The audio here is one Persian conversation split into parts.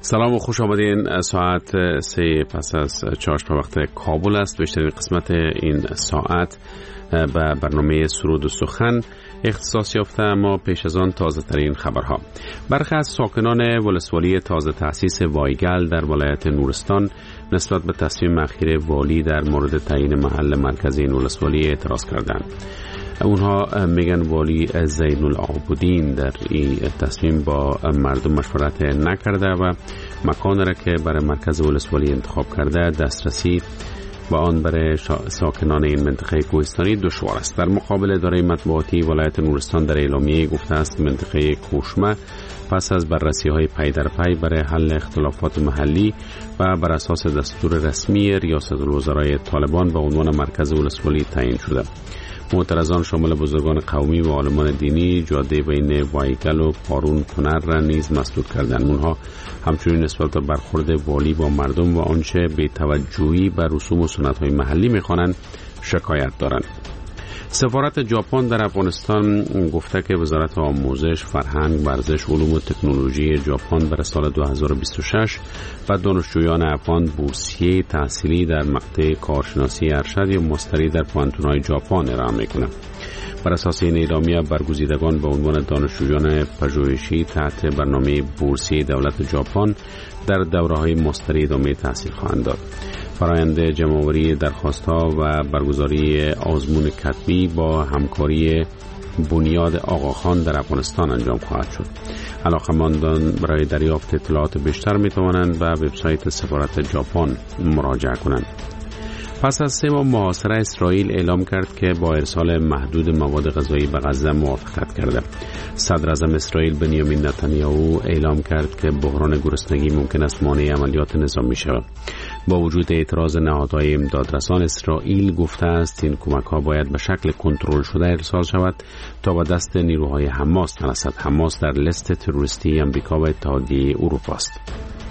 سلام و خوش آمدین. ساعت 3 پس از چاشت وقت کابل است. بیشترین قسمت این ساعت به برنامه سرود و سخن اختصاص یافته، اما پیش از آن تازه ترین خبرها. برخی از ساکنان ولسوالی تازه تأسیس وایگل در ولایت نورستان نسبت به تصمیم اخیر والی در مورد تعیین محل مرکزی این ولسوالی اعتراض کردند. اونها میگن والی زین العابدین در این تصمیم با مردم مشورت نکرده و مکان را که برای مرکز ولسوالی انتخاب کرده دسترسی و آن برای ساکنان این منطقه کوهستانی دشوار است. در مقابل اداره مطبوعاتی ولایت نورستان در اعلامیه گفته است منطقه کوشمه پس از بررسی‌های پی در پی برای حل اختلافات محلی و بر اساس دستور رسمی ریاست الوزرای طالبان به عنوان مرکز ولسوالی تعیین شده. معترضان شامل بزرگان قومی و عالمان دینی جاده بین وایگل و پارون کنر را نیز مسدود کردند. اونها همچنین نسبت به برخورد والی با مردم و آنچه بی توجهی بر رسوم و سنت‌های محلی می‌خوانند شکایت دارند. سفارت ژاپن در افغانستان گفته که وزارت آموزش، فرهنگ، ورزش، علوم و تکنولوژی ژاپن برای سال 2026 و دانشجویان افغان بورسیه تحصیلی در مقطع کارشناسی ارشد یا ماستری در پوانتون‌های ژاپن ارائه می‌کنند. بر اساس این اعلامیه برگزیدگان به عنوان دانشجویان پژوهشی تحت برنامه بورسیه دولت ژاپن در دوره‌های ماستری ادامه تحصیل خواهند داد. فرآیند جمع‌آوری درخواست‌ها و برگزاری آزمون کتبی با همکاری بنیاد آقاخان در افغانستان انجام خواهد شد. علاقه‌مندان برای دریافت اطلاعات بیشتر می‌توانند به وبسایت سفارت ژاپن مراجعه کنند. پس از 3 ماه محاصره اسرائیل اعلام کرد که با ارسال محدود مواد غذایی به غزه موافقت کرده. صدر اعظم اسرائیل بنیامین نتانیاهو اعلام کرد که بحران گرسنگی ممکن است مانع عملیات نظامی شود. با وجود اعتراض نهادهای امدادرسان، اسرائیل گفته است این کمک‌ها باید به شکل کنترل شده ارسال شود تا به دست نیروهای حماس نرسد. حماس در لیست تروریستی آمریکا و اتحادیه اروپا است.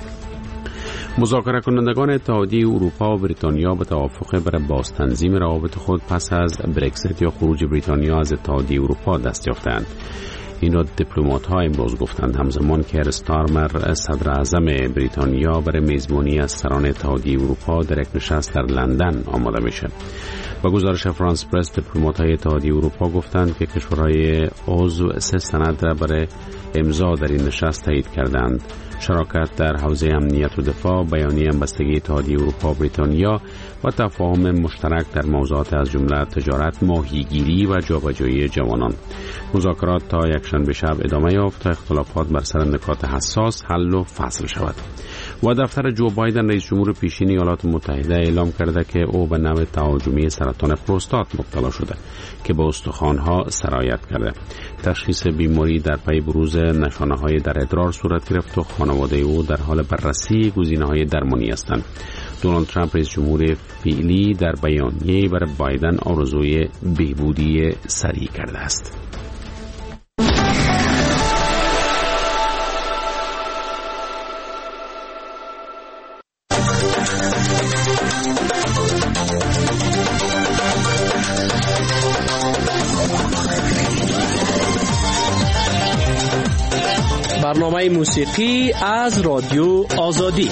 مذاکره کنندگان اتحادیه اروپا و بریتانیا به توافق برای بازتنظیم روابط خود پس از برگزیت یا خروج بریتانیا از اتحادیه اروپا دست یافتند. این را دیپلمات‌ها امروز گفتند، همزمان که کیر استارمر صدر اعظم بریتانیا برای میزبانی از سران اتحادیه اروپا در یک نشست در لندن آماده میشه. با گزارش فرانس پرس، دیپلمات‌های اتحادیه اروپا گفتند که کشورهای عضو 3 سند را برای امضا در این نشست تایید کردند: شراکت در حوزه امنیت و دفاع، بیانیه همبستگی اتحادیه اروپا و بریتانیا و تفاهم مشترک در موضوعات از جمله تجارت، ماهیگیری و جابجایی جوانان. مذاکرات تا یکشنبه شب ادامه یافت تا اختلافات بر سر نکات حساس حل و فصل شود. و دفتر جو بایدن رئیس جمهور پیشین ایالات متحده اعلام کرده که او به نوع تهاجمی سرطان پروستات مبتلا شده که به استخوان‌ها سرایت کرده. تشخیص بیماری در پی بروز نشانه‌های در ادرار صورت گرفت و خانواده او در حال بررسی گزینه‌های درمانی هستند. دونالد ترامپ رئیس جمهور فعلی در بیانیه‌ای برای بایدن آرزوی بهبودی سریع کرده است. برنامه موسیقی از رادیو آزادی.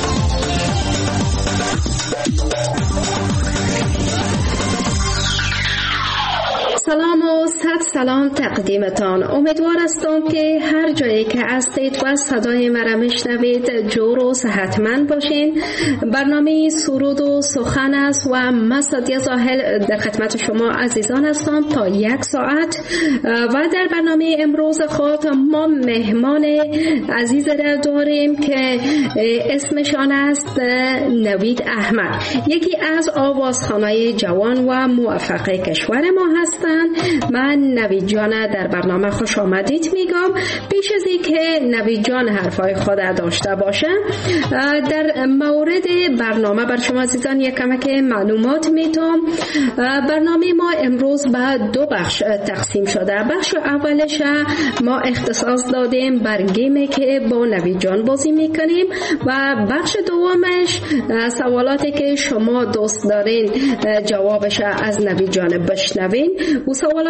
سلام و صد سلام تقدیمتان. امیدوار هستم که هر جایی که هستید و صدای مرا میشنوید جور و صحتمند باشین. برنامه سرود و سخن است و من سادیه زاهل در خدمت شما عزیزان هستم تا 1 ساعت. و در برنامه امروز خود ما مهمان عزیز داریم که اسمشان است نوید احمد، یکی از آوازخوانای جوان و موفق کشور ما هستند. من نوید جان در برنامه خوش آمدید میگم. پیش از اینکه نوید جان حرفای خود داشته باشه، در مورد برنامه بر شما عزیزان یک کمک معلومات میتونم. برنامه ما امروز به 2 بخش تقسیم شده. بخش اولش ما اختصاص دادیم بر گیمی که با نوید جان بازی میکنیم و بخش دومش سوالاتی که شما دوست دارین جوابش از نوید جان بشنوین. و سوالات هم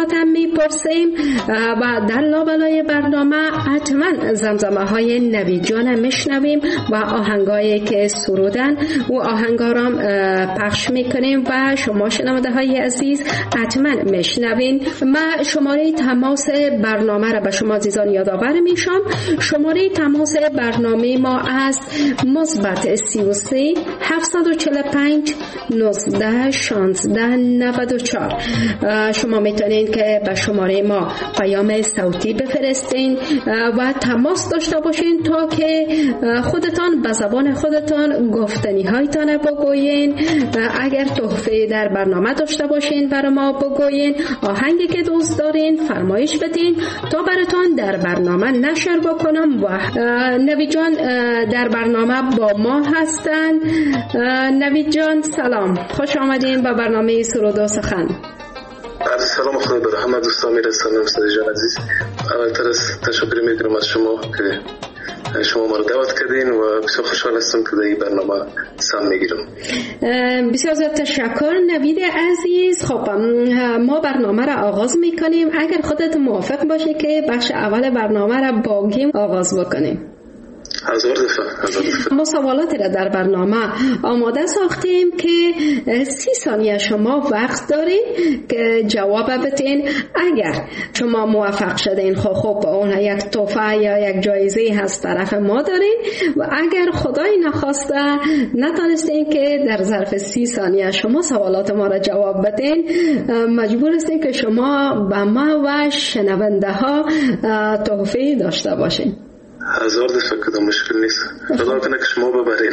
میپرسیم و در لابلای برنامه حتما زمزمه های نوید جان میشنویم و آهنگایی که سرودن و آهنگارام پخش میکنیم و شما شنونده های عزیز حتما میشنوین. من شماره تماس برنامه را به شما عزیزان یادآور میشم. شماره تماس برنامه ما است مثبت 33 745 19 16 94. شما میتونین که به شماره ما پیام صوتی بفرستین و تماس داشته باشین تا که خودتان به زبان خودتان گفتنی هایتان بگوین. اگر تحفه در برنامه داشته باشین برای ما بگوین، آهنگی که دوست دارین فرمایش بدین تا براتان در برنامه نشر بکنم. و نوید جان در برنامه با ما هستن. نوید جان سلام، خوش آمدین به برنامه سرود و سخن. سلام، خدا به همه دوستان میرسانم. استاد جان عزیز، اولتر از تشکر میکنم از شما که شما ما رو دعوت کردین و بسیار خوشحال هستم که در این برنامه سهم میگیرم. بسیار زیاد تشکر نوید عزیز. خب ما برنامه را آغاز میکنیم. اگر خودت موافق باشه که بخش اول برنامه را با گیم آغاز بکنیم. هزار دفعه. ما سوالاتی را در برنامه آماده ساختیم که 30 ثانیه شما وقت دارین که جواب بدین. اگر شما موفق شدین خب اون یک تحفه یا یک جایزه هست طرف ما دارین و اگر خدای نخواسته نتونستین که در ظرف 30 ثانیه شما سوالات ما را جواب بدین، مجبور هستین که شما به ما و شنونده ها تحفه داشته باشین. هزار دفعه کدام مشکل نیست. خدا کنه که شما ببرین.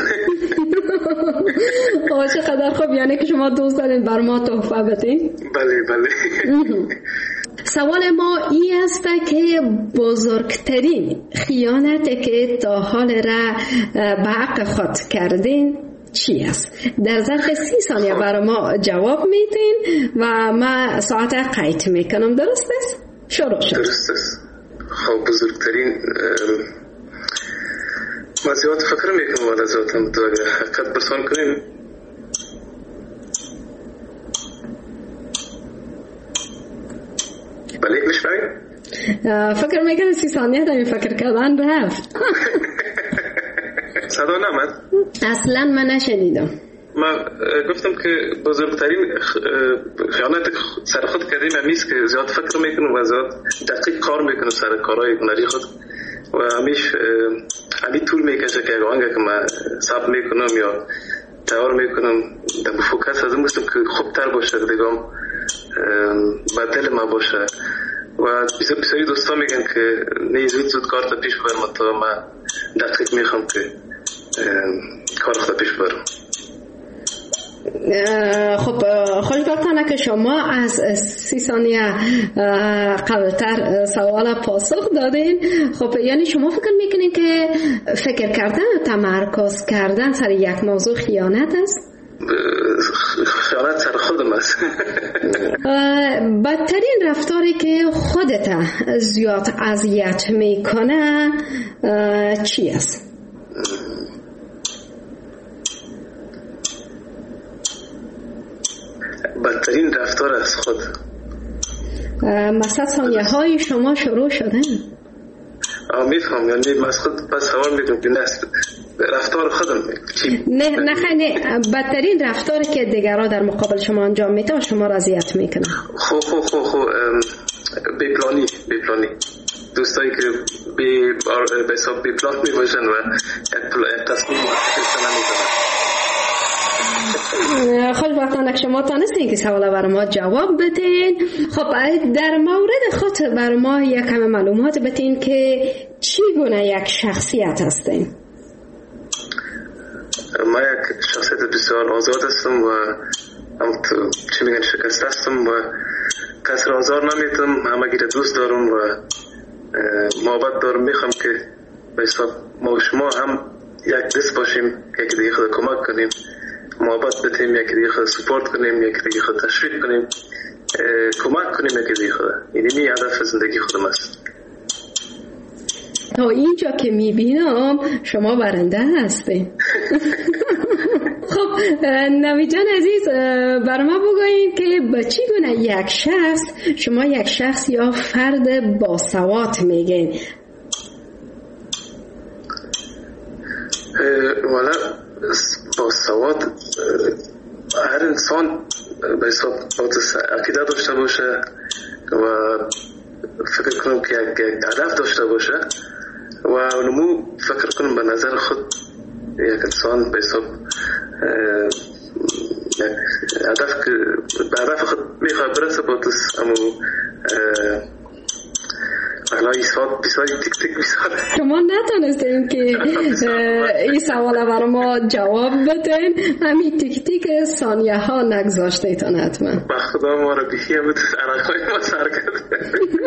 چقدر خوب، یعنی که شما دوست دارین بر ما تحفه بدین؟ بله. سوال ما این است که بزرگترین خیانتی که تا حال را به حق خود کردین چی است؟ در ظرف 30 ثانیه برای ما جواب میدین و ما ساعت قید میکنم. درست است؟ شروع شد. درست است. خب بزرگترین ما زیاد فکر میکنم ولی ذاتم تو اگر حقیقت برسان کنیم بله میشنویم؟ فکر میکنم 30 ثانیه در فکر کردن رفت. صدا نمد؟ اصلا من نشنیدم. من گفتم که بزرگترین خیانت سر خود کردیم همیست که زیاد فکر میکنم و زیاد دقیق کار میکنم سر کارهای هنری خود و همی طول میکشه که اگه آنگه که من ثبت میکنم یا تیار میکنم در فوکس از این بستم که خوبتر باشه دیگم به دل من باشه و بسیاری دوستا میگن که نه زود کار تا پیش برم تا من دقیق میخوام که کار خود پیش برم. خب خوشبختانه که شما از 30 ثانیه قبلتر سوال پاسخ دادین. خب یعنی شما فکر میکنین که فکر کردن و تمرکز کردن سر یک موضوع خیانت است؟ خیانت سر خودم است. بدترین رفتاری که خودت زیاد اذیت میکنه چی است؟ بدترین رفتار از خود مثلا ثانیه های شما شروع شدن. میفهم، یعنی من از خود پس سوال میکنم که نست رفتار خودم نه بدترین رفتاری که دیگرها در مقابل شما انجام میده و شما را اذیت میکنه. خب بیپلانی دوستایی که به حساب بیپلان میباشن و تصمیم نمیکنن. خوشبختانه که شما تانستین که سوال برای ما جواب بدین. خب در مورد خود برای ما یک کم معلومات بدین که چی گونه یک شخصیت هستین؟ ما یک شخصیت بسیار آزاد هستم و چی میگن شکست هستم و کس را آزار نمیتم، همه گیره دوست دارم و محبت دارم. میخوام که به حساب ما و شما هم یک دست باشیم، یکی دیگه خود کمک کنیم، محبت بتیم، یکی دیگه خود سپورت کنیم، یکی دیگه خود تشویق کنیم، کمک کنیم یکی دیگه خود. این هدف زندگی خودم است. تا اینجا که میبینم شما برنده هستین. خب خب نوید جان عزیز بر ما بگویید که به چی گونه یک شخص شما یک شخص یا فرد باسواد میگین؟ والا باسواد هر انسان به حساب عقیده داشته باشه و فکر کنم که یک هدف داشته باشه و نمو فکر کنم به نظر خود یک انسان به حساب هدف که به هدف خود میخواد برسه باتس اما الان بیساری تیک تیک بیساره شما نتونستین که این سوال بر ما جواب بدین، همین تیک تیک ثانیه ها نگذاشتیتان حتما. با خدا ما رو بیخیه بود عرقای ما سر کرد.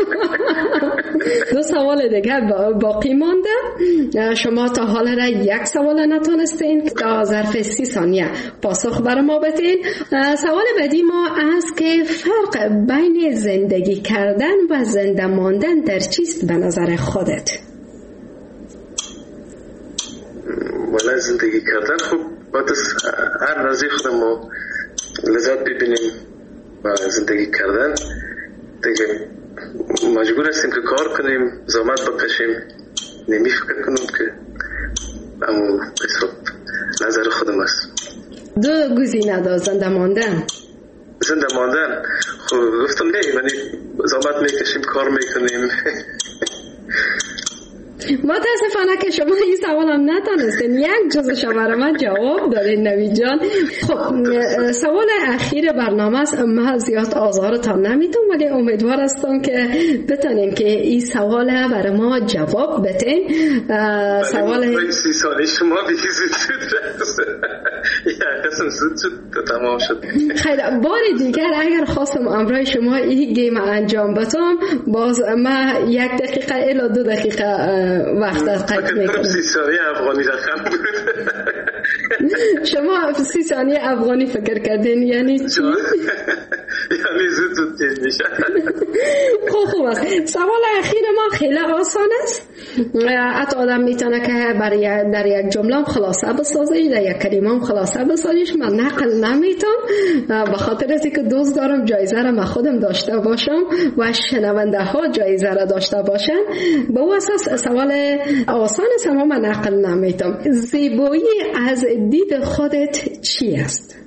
دو سوال دیگه باقی مانده. شما تا حال را یک سوال نتونستین در ظرف 30 ثانیه پاسخ بر ما بدین. سوال بعدی ما است که فرق بین زندگی کردن و زنده ماندن در چیست به نظر خودت؟ والا زندگی کردن خب باید هر نزدیک خودم ما لذت ببینیم و زندگی کردن دیگه مجبور هستیم که کار کنیم، زحمت بکشیم، نمی فکر کنیم که اما حساب نظر خودم است. دو گزینه دا زنده ماندن. زنده ماندن خب گفتم نه، یعنی زحمت میکشیم، کار میکنیم. متاسفانه که شما این سوال هم نتونستین یک جزش برای من جواب دادین نوید جان. خب سوال اخیر برنامه است، من زیاد آزارتان نمیتونم ولی امیدوار هستم که بتونین که این سوال برای ما جواب بدین. سوال 30 ساله شما زود قسم زود شد تمام شد. خیلی بار دیگر اگر خواستم امروز شما این گیم انجام بدم باز من 1 دقیقه الی 2 دقیقه وقت قطع میکنم. 30 ثانیه افغانی رقم بود. شما 30 ثانیه افغانی فکر کردین یعنی چی؟ یعنی زود تیر میشه. خوب است. سوال اخیر ما خیلی آسان است. حتی آدم میتونه که در یک جمله خلاصه بسازه، در یک کلمه هم خلاصه بسازیش. من نقل نمیتونم به خاطر از اینکه دوست دارم جایزه را من خودم داشته باشم و شنونده ها جایزه را داشته باشن. به او اساس سوال آسان است اما من نقل نمیتونم. زیبایی از دید خودت چی است؟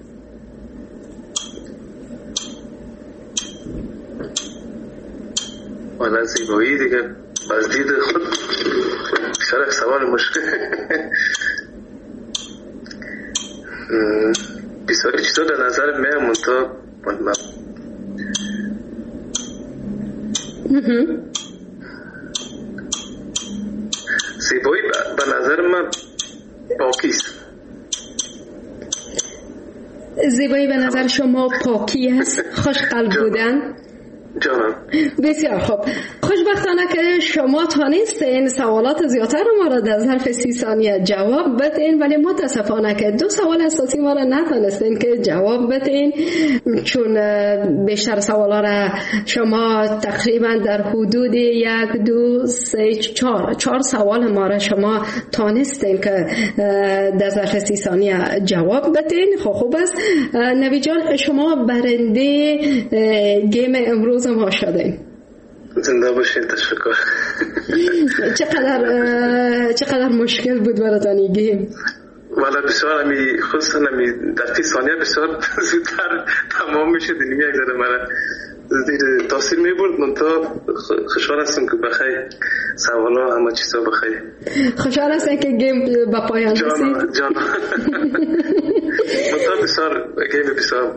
والا زیبایی دیگه از دید خود شرک سوال مشکل. بسیاری چیزا در نظر من منطقه زیبایی به نظر من پاکیست. زیبایی به نظر شما پاکی است، خوش قلب بودن؟ جانم بسیار خوب. خوشبختانه که شما تانستین سوالات زیادتر ما را در ظرف 30 ثانیه جواب بدین ولی متاسفانه که 2 سوال اساسی ما را نتانستین که جواب بدین چون بیشتر سوالا را شما تقریبا در حدود 1 2 3 4 سوال ما را شما تانستین که در ظرف 30 ثانیه جواب بدین. خوب است. نوید جان شما برنده گیم امروز ما شدین. زنده باشین. تشکر. چقدر مشکل بود براتون این گیم؟ والا بسیار خصوصا در 30 ثانیه بسیار زودتر تمام میشه. دیگه یک ذره من زیر تاثیر میبرد. من تا خوشحال هستم که بخیر سوالا همه چیزا بخیر. خوشحال هستم که گیم به پایان رسید. جان من تا بسیار گیم بسیار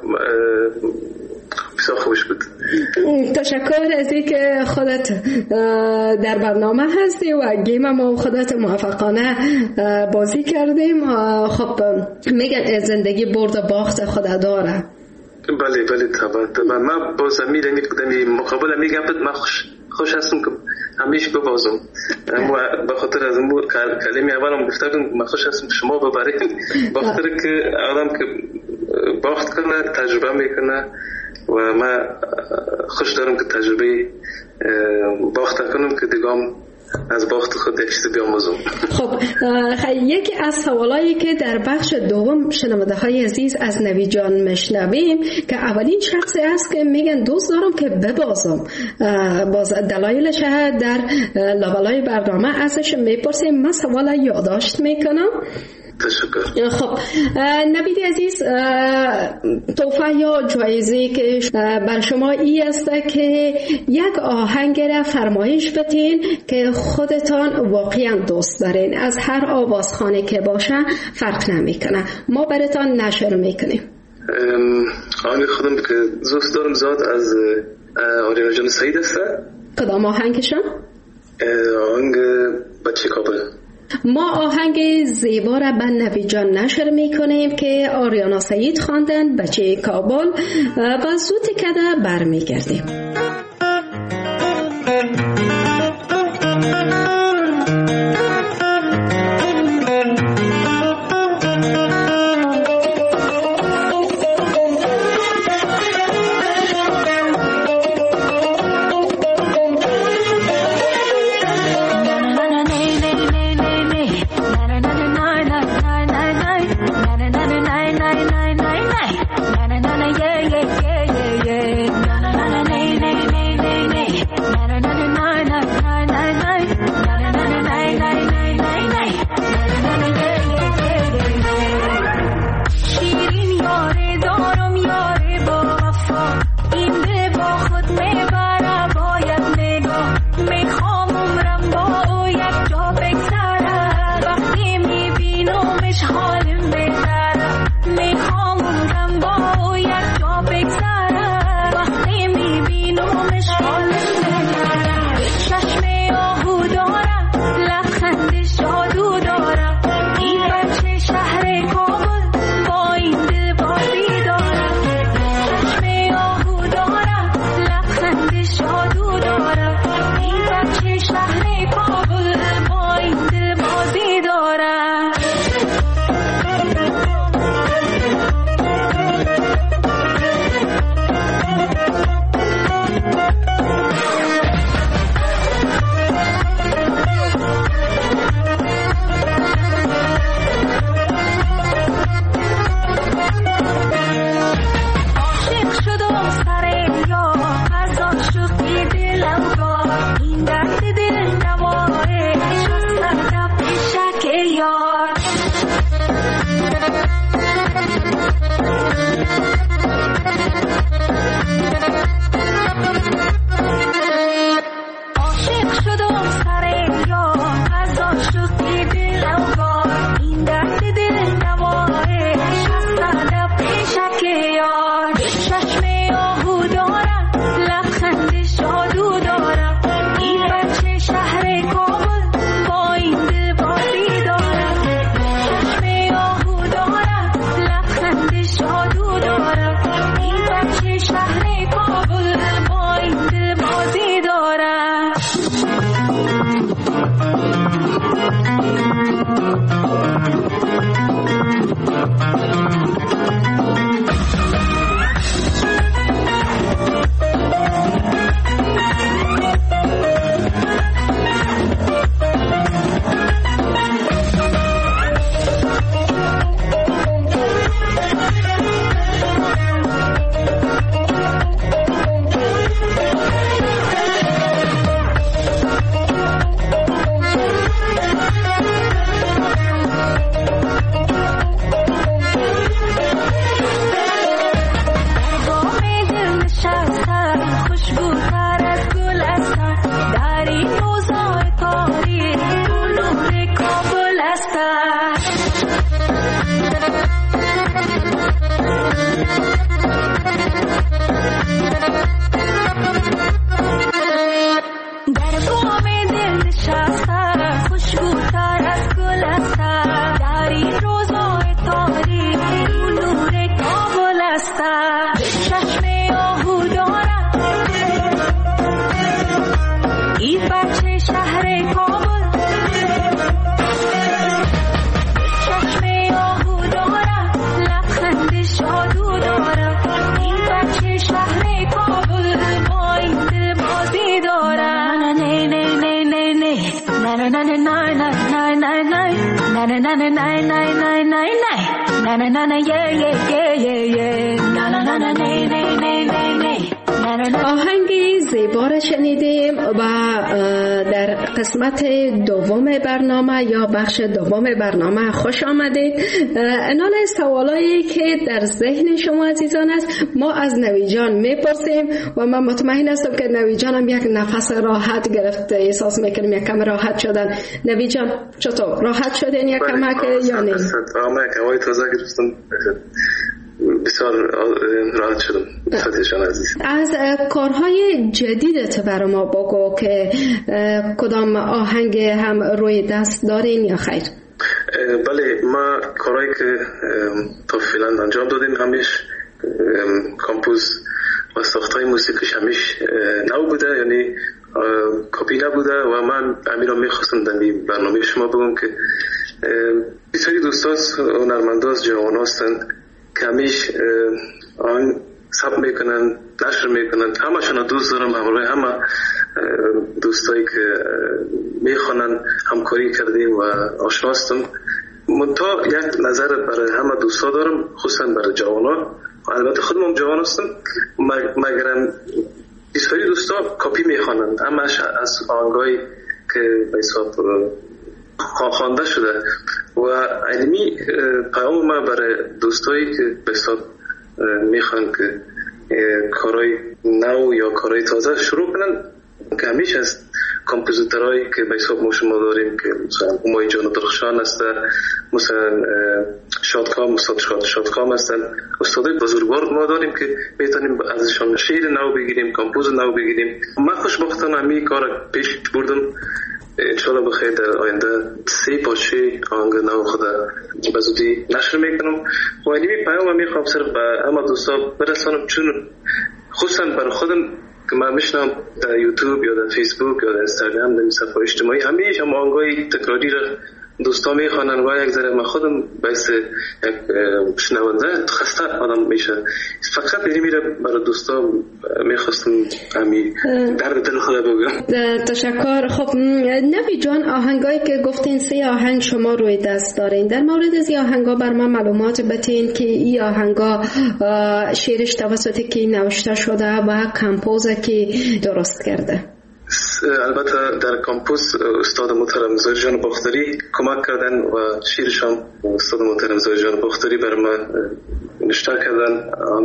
خوش بود. تشکر از اینکه خودت در برنامه هستی و گیم ما خودت موفقانه بازی کردیم. خب میگن زندگی برد و باخت خود داره. بله طبعا من با زمیر مقابل میگم من خوش هستم که همیشه ببازم. به خاطر از اون کلمه اولم گفتم من خوش هستم که شما ببرین. به خاطر که آدم که باخت کنه تجربه میکنه و من خوش دارم که تجربه باخت کنم که دیگه از باخت خود یک چیز بیاموزم. خب یکی از سوالایی که در بخش دوم شنونده های عزیز از نوید جان میشنویم که اولین شخصی است که میگن دوست دارم که ببازم، باز دلایلش در لابلای برنامه ازش میپرسیم. من سوال یادداشت میکنم. تشکر. خب نوید عزیز، تحفه یا جایزه که بر شما ای است که یک آهنگ را فرمایش بدین که خودتان واقعا دوست دارین، از هر آوازخانه که باشه فرق نمیکنه، ما براتان نشر میکنیم. آهنگ خودم که دوست دارم زیاد از آریانا جان سعید است. کدام آهنگشان؟ آهنگ بچه کابل. ما آهنگ زیبا را به نوید جان نشر میکنیم که آریانا سعید خواندن، بچه کابل، و زود کده برمیگردیم. na na na na na na na na na na na na yeah yeah yeah yeah yeah na na na na na na na. آهنگ زیبا را شنیدیم و در قسمت دوم برنامه یا بخش دوم برنامه خوش آمدید. انال سوالایی که در ذهن شما عزیزان است ما از نوی جان میپرسیم و من مطمئن هستم که نوی جان هم یک نفس راحت گرفته، احساس میکنیم یک کم راحت شدن. نوی جان چطور راحت شدین یک کمک یا نه؟ من هوای تازه گرفتم، بسیار راحت شدم. فتیشان عزیز، از کارهای جدیدت برای ما بگو که کدام آهنگ هم روی دست دارین یا خیر؟ بله، ما کارهایی که تا فعلا انجام دادیم همیش کامپوز و ساختای موسیقیش همیش نو بوده، یعنی کپی نبوده و من امیر رو میخواستم در برنامه شما بگم که بسیاری دوستاز هنرمنداز جوان هستن که همیش آن ثبت میکنن، نشر میکنن. همشون دوست دارم، همه دوستایی که میخوانن همکاری کردیم و آشنا هستم. منتها یک نظر برای همه دوستا دارم، خصوصا برای جوانا. البته خودم هم جوان هستم، مگرم بسیاری دوستا کپی میخوانن، همش از آهنگایی که به حساب خوانده شده. و علمی پیام ما برای دوستایی که به حساب میخوان که کارهای نو یا کارهای تازه شروع کنن، که همیشه از کمپوزیترهایی که به حساب ما شما داریم که مثلا همای جان درخشان هستن، مثلا شادکام، استاد شادکام هستن، استادای بزرگوار ما داریم که میتونیم ازشان شعر نو بگیریم، کمپوز نو بگیریم. من خوشبختانه همین کار پیش بردم. انشاءالله بخیر در آینده 3 پارچه آهنگ نو خود به زودی نشر میکنم و اینمی پیام میخوام صرف به همه دوستا برسانم، چون خصوصا برای خودم که من میشنم در یوتیوب یا در فیسبوک یا در اینستاگرام در صفحه اجتماعی همیشه هم آهنگای تکراری را دوستا میخوانن و یک ذره من خودم باعث یک شنونده خسته آدم میشه. فقط اینمی را برای دوستا میخواستم همین در دل خدا بگم. تشکر. خب نوی جان، آهنگایی که گفتین 3 آهنگ شما روی دست دارین، در مورد از آهنگا بر من معلومات بتین که این آهنگا شعرش توسط کی نوشته شده و کمپوز کی درست کرده؟ البته در کمپوز استاد محترم زاهد جان باختری کمک کردن و شعرش هم استاد محترم زاهد جان باختری بر من نوشته کردن آهنگ،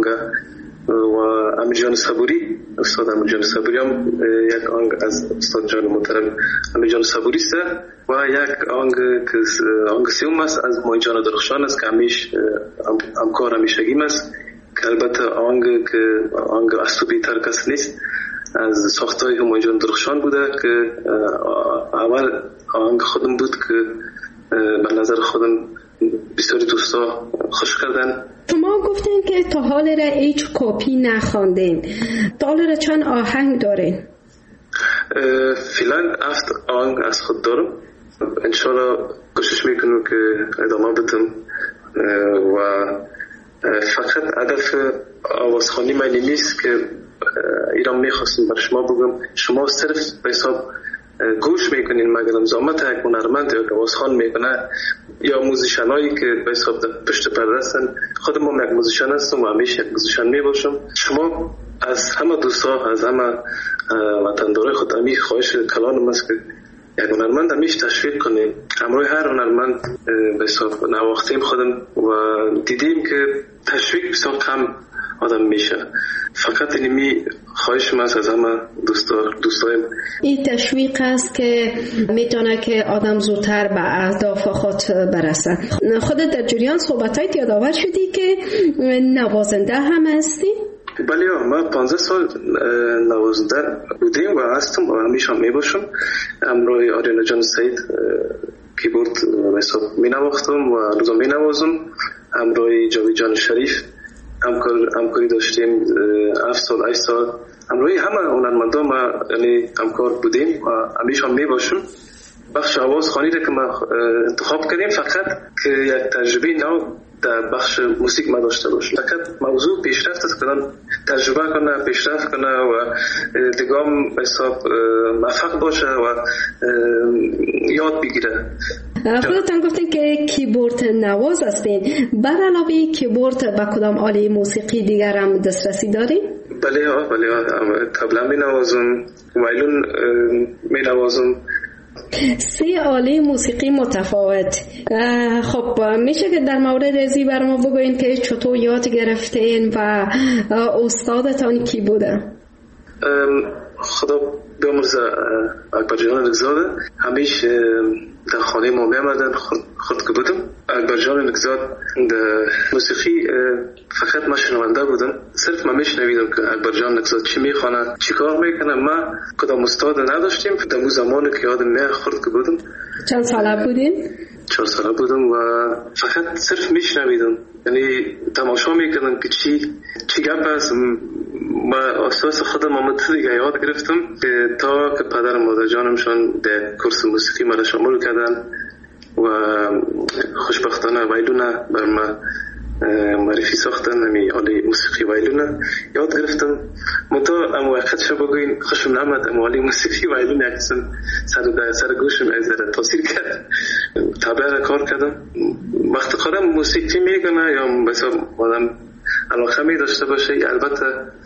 و امیر جان صبوری، استاد امیر جان صبوری هم یک آهنگ از استاد جان محترم امیر جان صبوری است و یک آهنگ که آهنگ سوم است از مای جان درخشان است که همیش همکار همیشگیم است، که البته آهنگ که آهنگ اسطوری تر کس نیست، از ساختای همای جان درخشان بوده که اول آهنگ خودم بود که به نظر خودم بسیاری دوستا خوش کردن. شما گفتین که تا حال را هیچ کپی نخواندین، تا حال را چند آهنگ دارین؟ فعلا 7 آهنگ از خود دارم. انشالله کوشش میکنم که ادامه بدم و فقط هدف آوازخوانی من نیست که ایران میخواستم بر شما بگم شما صرف به حساب گوش میکنین، مگر زحمت یک هنرمند یا آوازخوان میکنه یا موزیشنایی که به حساب پشت پرده هستن. خودم هم یک موزیشن هستم و همیشه یک موزیشن میباشم. شما از همه دوستا، از همه وطندارای خود همی خواهش کلانم است که یک هنرمند همیشه تشویق کنیم. همراه هر هنرمند به حساب نواختیم خودم و دیدیم که تشویق بسیار کم آدم میشه. فقط اینمی خواهشم است از همه دوستایم. این تشویق است که میتونه که آدم زودتر به اهداف خود برسه. خودت در جریان صحبتایت یادآور شدی که نوازنده هم هستی؟ بله، ما 15 سال نوازنده بودیم و هستم و همیشه هم میباشم. همراه آریانا جان سعید کیبورد حساب می نواختم و روزا می نوازم. همراه جاوید جان شریف همکاری داشتیم 7 سال 8 سال. همراه همه هنرمندا ما یعنی همکار بودیم و همیشه هم میباشم. بخش آواز خوانی که ما انتخاب کردیم فقط که یک تجربه نو در بخش موسیقی ما داشته باشه. فقط موضوع پیشرفت است، کدام تجربه کنه، پیشرفت کنه و دیگام حساب موفق باشه و یاد بگیره. خودتان گفتین که کیبورد نواز هستین، بر علاوه کیبورد با کدام آله موسیقی دیگر هم دسترسی دارین؟ بله طبله می نوازم، وایلون می نوازم. 3 آله موسیقی متفاوت. خب میشه که در مورد ازی بر ما بگوین که چطور یاد گرفتین و استادتان کی بوده؟ خدا بیامرزه اکبر جان نگزاده، همیشه در خانه ما میامدن خود که بودم. اکبر جان نگزاد در موسیقی فقط ما شنونده بودم، صرف ما میشنویدم که اکبر جان نگزاد چی میخوانه چی کار میکنه. ما کدام استاد نداشتیم در اون زمانی که یادم میخورد که بودم. چند ساله بودین؟ 4 ساله بودم و فقط صرف میشنویدم، یعنی تماشا میکردم که چی گپ است. ما اساس خودم آمده دیگه یاد گرفتم که تا که پدر مادر جانمشان در کورس موسیقی مرا شامل کردن و خوشبختانه وایلونه بر ما معرفی ساختن. همی آله موسیقی وایلونه یاد گرفتم. منطقه اما وقت شب بگوین خوشم نامد، اما آله موسیقی وایلون یک قسم سر گوشم از تاثیر کرد. طبعا کار کردم. وقت خودم موسیقی میگنه یا مثلا آدم علاقه می داشته باشه، البته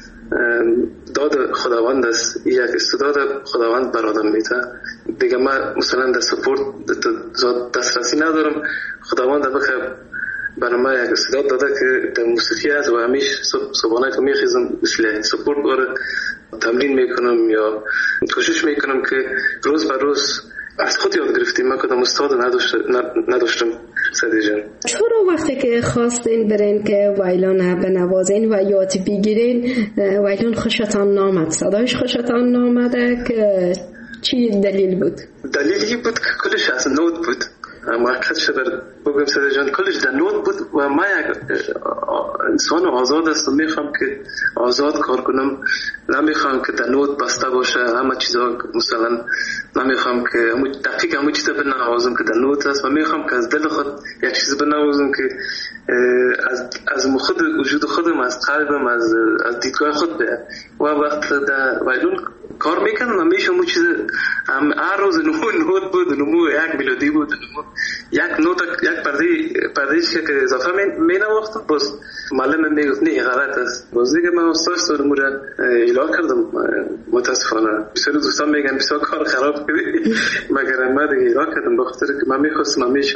داد خداوند است، یک استعداد خداوند بر آدم میده دیگه. ما مثلا در سپورت دسترسی ندارم، خداوند بخیر برای ما یک استعداد داده که در موسیقی هست و همیشه صبحانه که میخیزم مثل سپورت باره تمرین میکنم یا کوشش میکنم که روز بر روز از خود یاد گرفتیم. من کدام استاد نداشتم. سعدی جان چرا وقتی که خواستین برین که وایلون بنوازین و یاد بگیرین وایلون خوشتان نامد، صدایش خوشتان نامده که چی دلیل بود؟ دلیلی بود که کلش از نوت بود. موقت شده بگم سعدی جان کلش در نوت بود و ما یک انسان آزاد است و میخوام که آزاد کار کنم. نمیخوام که در نوت بسته باشه همه چیزا، مثلا نمیخوام که دقیق همه چیزا بنوازم که در نوت است و میخوام که از دل خود یک چیز بنوازم که از خود وجود خودم، از قلبم، از دیدگاه خود بیاد. و وقت در وایلون کار میکنم همیشه همون چیز هر روز نوت بود، نمو یک ملودی بود، یک نوت، یک پردهش که اضافه می نواختم. باز معلم میگفت نه غلط است. باز دیگه من استاد رو ایلا کردم. متاسفانه بسیار دوستان میگن بسیار کار خراب کردی، مگر من دیگه ایلا کردم بخاطر که من میخواستم همیشه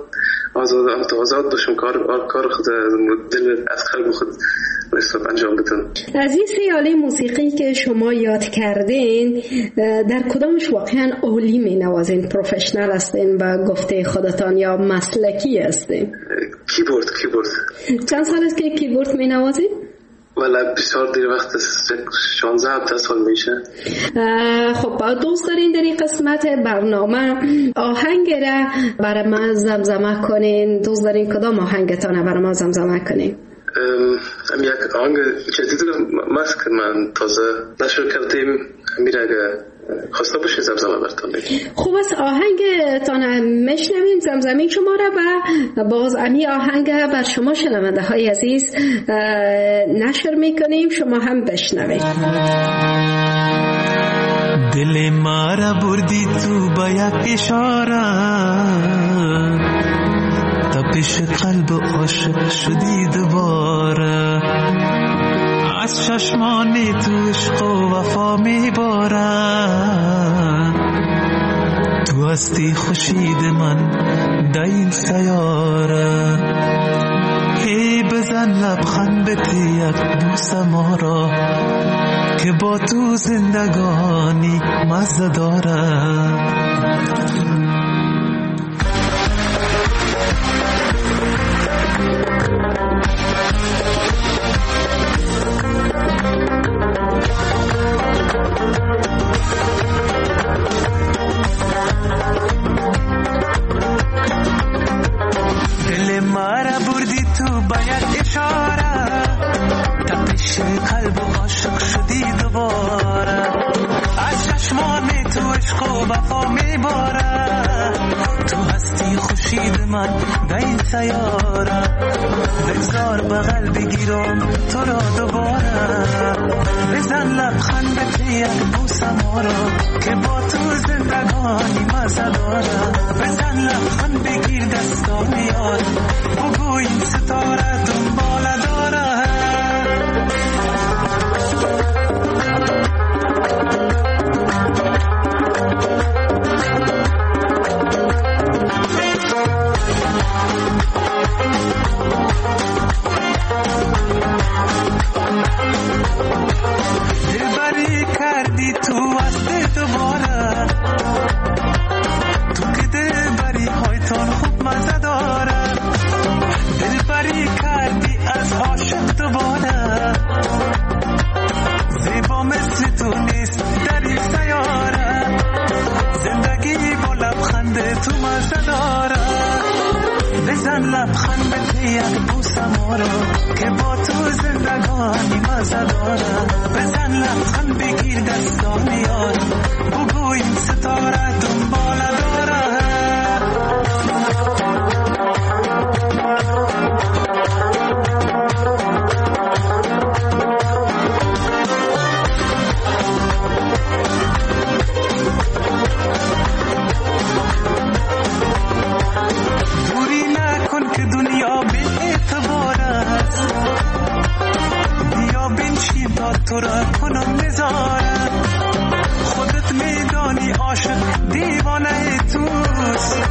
آزاد باشم، کار خود دل از قلب خود انجام بدم. از این 3 آله موسیقی که شما یاد کردین در کدامش واقعا عالی می نوازین، پروفشنال هستین و گفته خودتان یا مسلکی هستین؟ کیبورد. چند سال است که کیبورد می نوازین؟ ولی بسیار دیر وقت 16 سال میشه. خب دوست دارین در این قسمت برنامه آهنگ را برای ما زمزمه کنین؟ دوست دارین کدام آهنگتان برای ما زمزمه کنین؟ یک آهنگ جدید ماست که من تازه نشر کردیم، میره اگه خواسته باشه زمزمه برتان بگیم. خوب است، آهنگتان میشنویم، زمزمه شما را و باز امی آهنگ بر شما شنونده های عزیز نشر میکنیم، شما هم بشنوید. دل ما را بردی تو با یک اشاره، تپش قلب عاشق شدی دوباره، از چشمانی تو عشق و وفا میبارن، تو هستی خورشید من در این سیاره، هی بزن لبخند بده یک بوس ما را که با تو زندگانی مزه داره. قلب عاشق شدی دوباره، از چشمان تو عشق و وفا میباره، تو هستی خورشید من در این سیاره، بگذار بغل بگیرم تو را دوباره، بزن لبخند به یک بوس ما را که با تو زندگانی مزه داره. بزن لبخند بگیر دستان یار، بگو این ستاره دنبال داره. دلبری کردی تو از دوباره، تو که دلبری هایتان خوب مزه داره. دلبری کردی از عاشق دوباره، زیبا مثل تو نیست در این سیاره. زندگی با لبخند تو مزه داره. بزن لبخند به یک بوسه ما رو، که با تو زندگانی مزه داره. بزن لبخند بگیر دستان یار، بگو این ستاره دنبال داره. دوری نکن که دنیا بی اعتبار است، بیا بنشین تا تو را کنم نظاره. خودت میدانی عاشق دیوانه توست،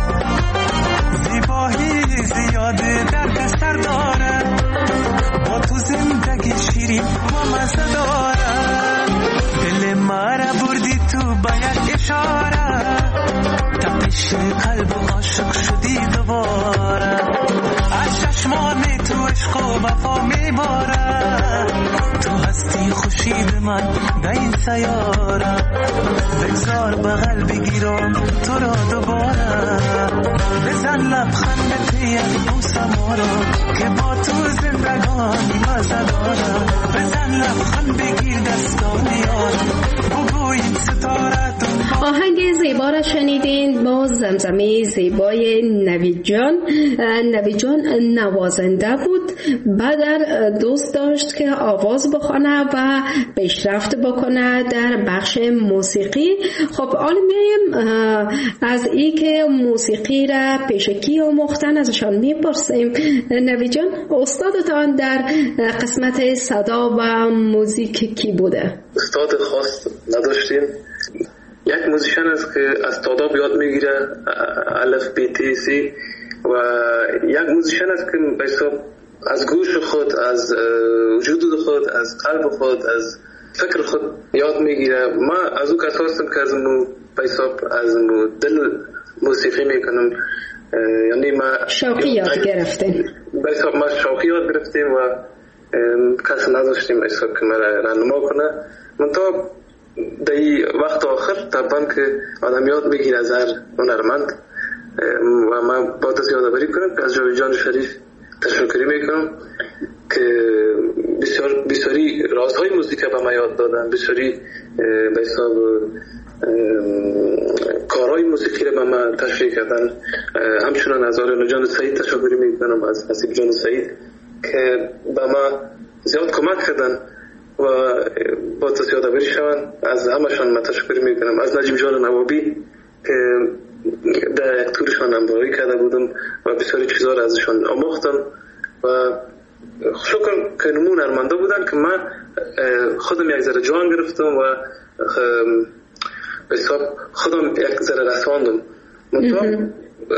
زیبایی زیاده درد سر داره. با تو زندگی شیرین و مزه داره. دل مرا بردی تو با یک اشاره، تپش قلب عاشق شدی دوباره. از چشمان تو عشق و وفا میباره. تو هستی خورشید من در این سیاره. بگذار بغل بگیرم تو را دوباره. بزن لبخند به یک بوسه ما رو، که با تو زندگانی مزه داره. بزن لبخند بگیر دستان یار، بگو این ستاره آهنگ زیبا را شنیدین با زمزمه زیبای نوید جان. نوید جان نوازنده بود، بعد دوست داشت که آواز بخونه و پیشرفت بکنه در بخش موسیقی. خب حالا میایم از این که موسیقی را پیش کی آموختن ازشان میپرسیم. نوید جان، استادتان در قسمت صدا و موزیک کی بوده؟ استاد خاص نداشتیم. یک موزیشن است که از تاداب یاد میگیره، الف بی تی سی، و یک موزیشن است که به حساب از گوش خود، از وجود خود، از قلب خود، از فکر خود یاد میگیره. ما از او کسا هستم که از به حساب از دل موسیقی میکنم، یعنی ما شوقی یاد گرفتیم. به حساب ما شوقی یاد گرفتیم و کس نداشتیم به حساب که ما راهنما کنه. من تا در وقت آخر طبعا که آدم یاد بگیر از هر هنرمند، و من با دست یادآوری کنم که از جاویدجان شریف تشکری میکنم که بسیاری رازهای موسیقی به ما یاد دادن، بسیاری به حساب کارهای موسیقی رو به ما تشریح کردن. همچنان از آرنو جان سعید تشکری میکنم، از حسیب جان سعید که به ما زیاد کمک کردن و با دست یادآوری شوند. از همشان من تشکر میکنم. از نجیب جان نوابی که در یک تورشان همراهی کرده بودم و بسیاری چیزا را ازشان آموختم و شکر که نمون هنرمندا بودن که من خودم یک ذره جان گرفتم و به حساب خودم یک ذره رساندم. منطقه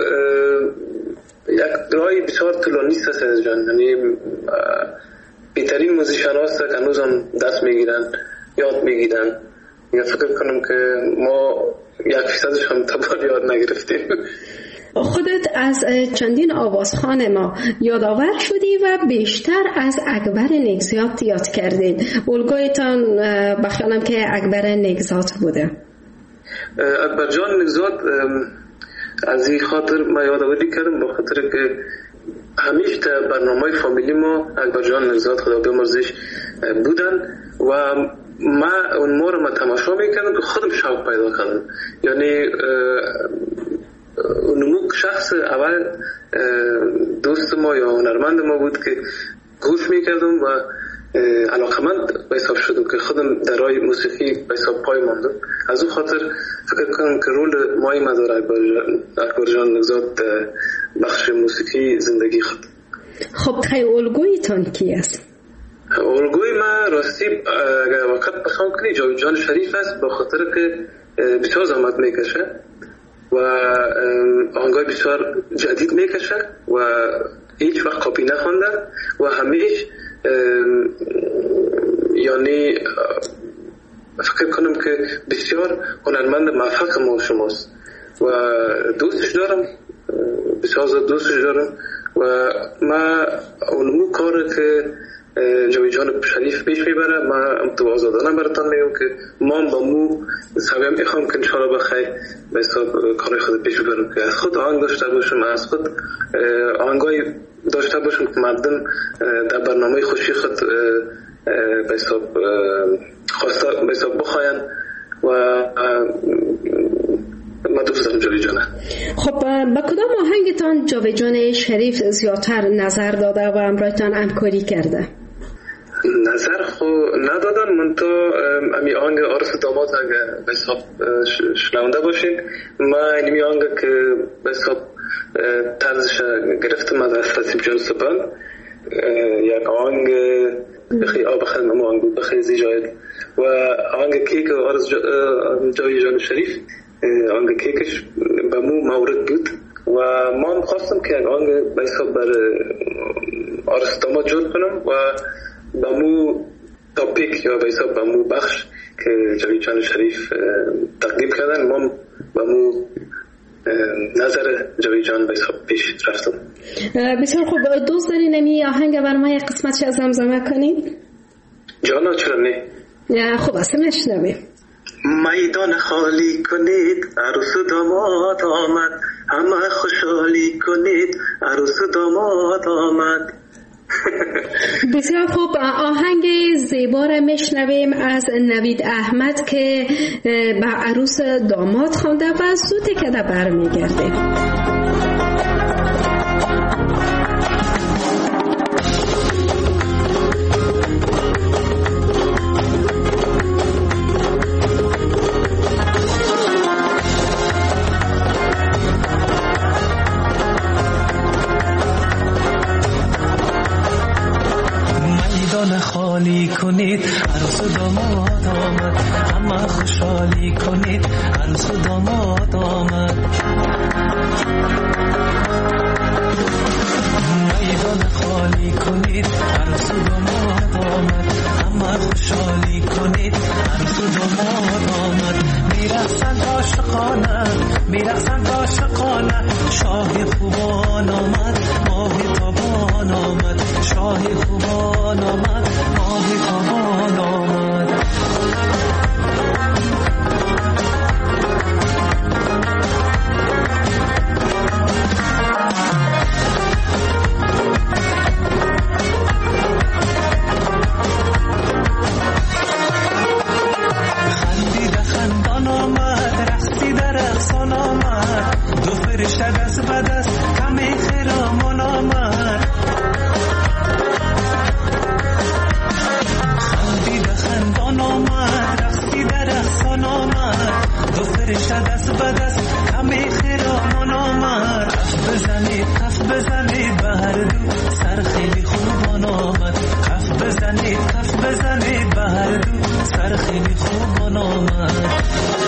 یک راهی بسیار طولانی است جان، یعنی بهترین موزیشن هاست که هنوز هم دست میگیرن، یاد میگیرن. یا فکر کنم که ما 1% هم طبعا یاد نگرفتیم. خودت از چندین آوازخوان ما یادآور شدی و بیشتر از اکبر نگزات یاد کردین. الگویتان بخیالم که اکبر نگزات بوده. اکبر جان نگزات از این خاطر ما یادآوری کردم، به خاطر که همیشه در برنامه فامیلی ما اکبر جان نگزات خدا بیامرزش بودن و ما رو تماشا میکردم که خودم شوق پیدا کردم. یعنی نموک شخص اول دوست ما یا هنرمند ما بود که گوش میکردم و علاقمند به حساب شدم که خودم در راه موسیقی به حساب پای ماندم. از اون خاطر فکر کنم که رول مای مدار اکبر جان نگذاد بخش موسیقی زندگی خود. خب خیلی الگویتان کی است؟ الگوی ما راستی اگر وقت بخوام کنی جاوید جان شریف است، به خاطر که بسیار زحمت میکشه و آهنگای بسیار جدید میکشه و هیچ وقت کپی نخونده و همیشه یعنی فکر کنم که بسیار هنرمند موفق ما شماست و دوستش دارم، بسیار زیاد دوستش دارم و ما اونمو کار که جاوید جان شریف پیش میبره ما تو آزادانه براتان میگم که ما با مو سویم میخوام که انشاءالله بخیر به حساب کار خود پیش ببرم که از خود آهنگ داشته باشم، از خود آهنگای داشته باشم که مردم در برنامه خوشی خود به حساب خواسته به حساب بخواین و ما دوست دارم جاوید جانه. خب با کدام آهنگتان جاوید جان شریف زیادتر نظر داده و امرایتان همکاری کرده؟ نظر خو ندادن، من تو امی آهنگ آرس داماد اگه به حساب شنونده باشین، ما اینمی آهنگ که به حساب طرزش گرفتم از استاسیب جان سبان، یک آهنگ بخی آب خیلی نمو آهنگ بود بخی زیجاید و آهنگ کیک آرس جاوید جان شریف آهنگ کیکش به مو مورد بود و ما خواستم که یک آهنگ به حساب بر آرس داماد جور کنم و با مو تاپیک یا به حساب با مو بخش که جاوید جان شریف تقدیم کردن ما با مو نظر جاوید جان به حساب پیش رفتم. بسیار خوب، دوست دارین نمی آهنگ بر ما یک قسمتش از زمزمه کنید؟ جانا چرا نه؟ خوب است نشنویم. میدان خالی کنید عروس و داماد آمد، همه خوشحالی کنید عروس و داماد آمد. بسیار خوب، آهنگ زیبا را میشنویم از نوید احمد که به عروس داماد خوانده و زود که در برمیگرده. خالی کنید عروس و داماد آمد، همه خوشحالی کنید عروس و داماد آمد. میدان خالی کنید عروس و داماد آمد، همه خوشحالی کنید عروس و داماد آمد. میرقصند عاشقانه میرقصند عاشقانه، شاه خوبان آمد ماه تابان آمد، شاه خوبان آمد ماه تابان آمد. خندیده خندان آمد، رقصیده رقصان آمد، دو فرشته دست به دست کمی خرامان آمد. خندیده خندان آمد، رقصیده رقصان آمد، دو فرشته دست به دست کمی خرامان آمد. کف بزنید کف بزنید به هر دو، سر خیلی خوبان آمد. کف بزنید کف بزنید به هر دو، سر خیلی خوبان آمد.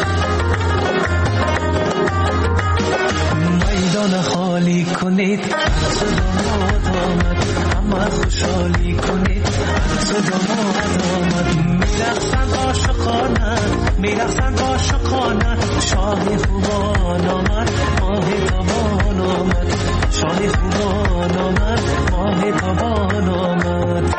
میدان خالی کنید عروس و داماد آمد، همه خوشحالی کنید عروس و داماد آمد. میرقصند عاشقانه میرقصند عاشقانه، شاه خوبان آمد ماه تابان آمد، شاه خوبان آمد ماه تابان آمد.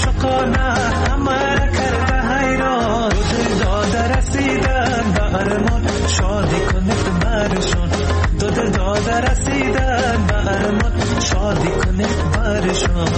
عاشقانه همه را کرده حیران دل داده رسیدن به ارمان شادی کنید برشان دل داده رسیدن به ارمان شادی کنید برشان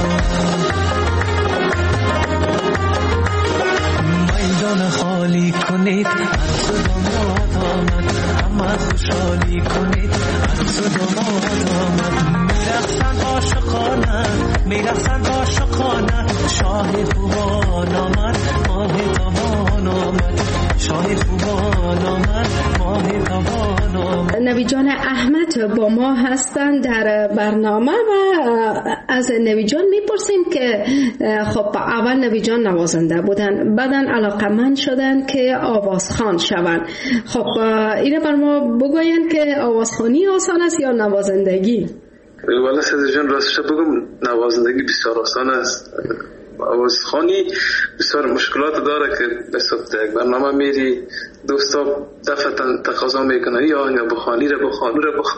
میدان خالی کنید عرض داماد آمد همه خوشحالی کنید عرض داماد آمد میرخصند عاشقانه میرخصند عاشقانه شاه خوبان آمد ماه تابان آمد شاه خوبان آمد ماه تابان آمد. نوید جان احمد با ما هستند در برنامه و از نوید جان میپرسیم که خب اول نوید جان نوازنده بودن بعداً علاقمند شدن که آوازخوان شوند. خب اینه بر ما بگوین که آوازخوانی آسان است یا نوازندگی؟ والا سید جان راستش بگم نوازندگی بسیار آسان است. آوازخوانی بسیار مشکلات داره که بسیار یک برنامه میری دوستا دفعتا تقاضا میکنه یا آنگا بخوانی رو بخوان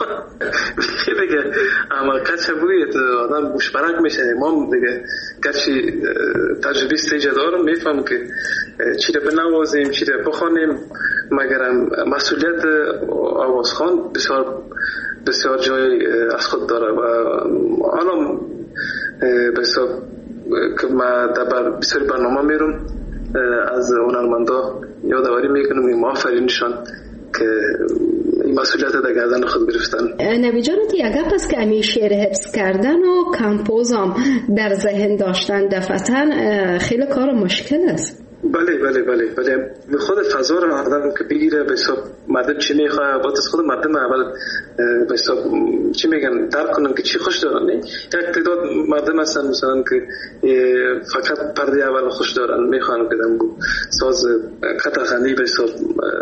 دیگه اما کچه بوید آدم مشبرک میشه. ما دیگه کچی تجربی استیجه دارم میفهم که چی رو بنوازیم چی رو بخوانیم مگرم مسئولیت آوازخوان بسیار جای از خود داره و آنم بسیار که ما در بسیاری برنامه میرم از هنرمندا یادآوری میکنم این آفرینشان که این مسئولیت در گردن خود گرفتن. نوید جان یک گپ است که امی شعر حفظ کردن و کمپوزم در ذهن داشتن دفعتاً خیلی کار مشکل است. بله خود فضا رو آدم که بگیره به حساب مردم چی میخواه باید از خود مردم اول به حساب چی میگن درک کنن که چی خوش دارن. یک تعداد مردم هستن مثلا که فقط پرده اول خوش دارن میخوان که دمگو ساز قطعخندی به حساب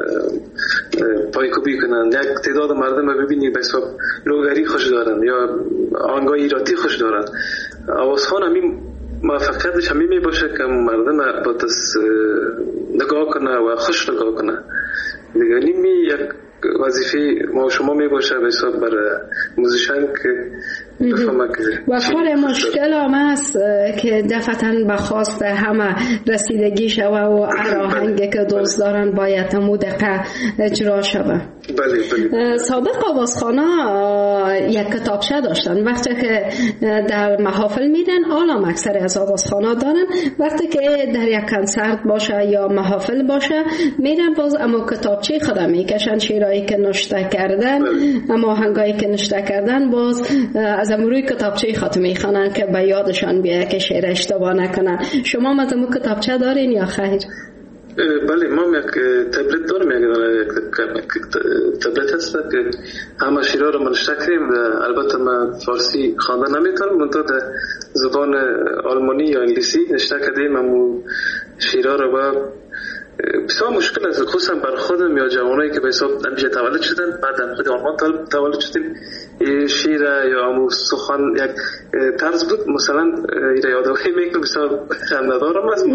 پایکوبی کنن. یک تعداد مردم رو ببینی به حساب لوگری خوش دارن یا آهنگای ایراتی خوش دارن. آوازخوان همین موفقیتش همین می باشه که مردم با دست نگاه کنه و خوش نگاه کنه. دیگه نیمی یک وظیفه ما شما می باشه به حساب برای موزیشن که بفهمه که و کار مشکل هم است که دفعتاً بخواست همه رسیدگی شوه و آهنگی که دوست دارن باید همو دقیقه اجرا شوه. بله. سابق آوازخوانا یک کتابچه داشتن. وقتی که در محافل میرن عالم اکثر از آوازخوانا دارن وقتی که در یک کنسرت باشه یا محافل باشه میرن باز اما کتابچه خودم میکشن شعرهایی که نوشته کردن اما آهنگایی که نوشته کردن باز از امروی کتابچه خود میخوانن که به یادشان بیایه که شعر اشتباه نکنن. شما مزمو کتابچه دارین یا خیر؟ بله ما یک تبلت دارم یک تبلت هست که همه شیرها رو منشته کردیم. البته من فارسی خواندن نمیتونم منطقه در زبان آلمانی یا انگلیسی نشته کردیم همون شیرها رو و بسیار مشکل است خصوصا بر خودم یا جوانایی که به حساب نمیشه تولد شدن بعد خود آلمان تولد شدیم شیر یا همون سخن یک طرز بود مثلا یادآوری میکنم بسیار خنده‌دارم است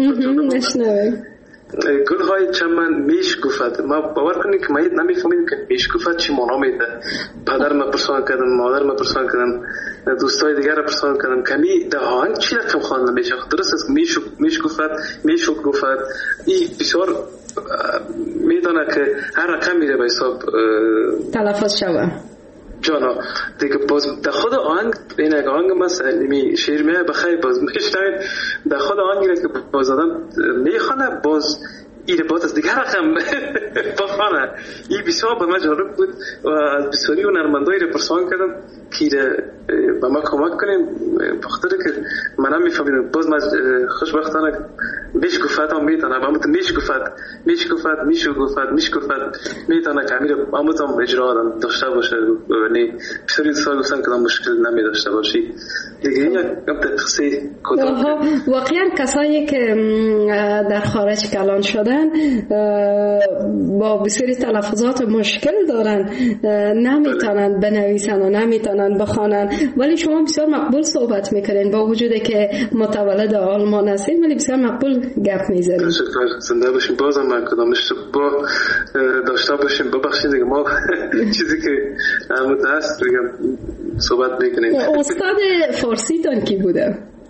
گل‌های چمن میش گفت. ما باور کنید که ما نمی‌فهمیم که میش گفت چی معنا میده. پدر ما پرسان کردن مادر ما پرسان کردن دوستای دیگر پرسان کردن کمی ده آهنگ چی رقم خواندن میشه. درست است میش گفت این بسیار میدونه که هر رقم میره به حساب تلفظ شوه جانا دیگه باز در خود آهنگ این یک آهنگ مثلا می شعر می بخیر باز میشنوید در خود آهنگی که باز آدم میخونه باز این باز از دیگر رقم بخونه. این بسیار به من جالب بود و از بسیاری هنرمندایی رو پرسان کردم که به ما کمک کنیم بخاطر که من هم میفهمیدم باز من خوشبختانه میش گفت هم میتونم اما میش گفت میتونه که امیر امروز هم اجرا داشته باشه یعنی بسیاری دوستان گفتن که مشکل نمی داشته باشی دیگه این یک قصه کدام واقعا کسایی که در خارج کلان شدن با بسیاری تلفظات مشکل دارن نمیتونن بنویسن و نمیتونن بخوانن ولی شما بسیار مقبول صحبت میکنین با وجودی که متولد آلمان هستین ولی بسیار مقبول گپ میزنین. زنده باشین بازم من کدام اشتباه داشته باشیم ببخشید دیگه ما چیزی که همون هست بگم صحبت میکنیم. استاد فارسی تان کی بوده؟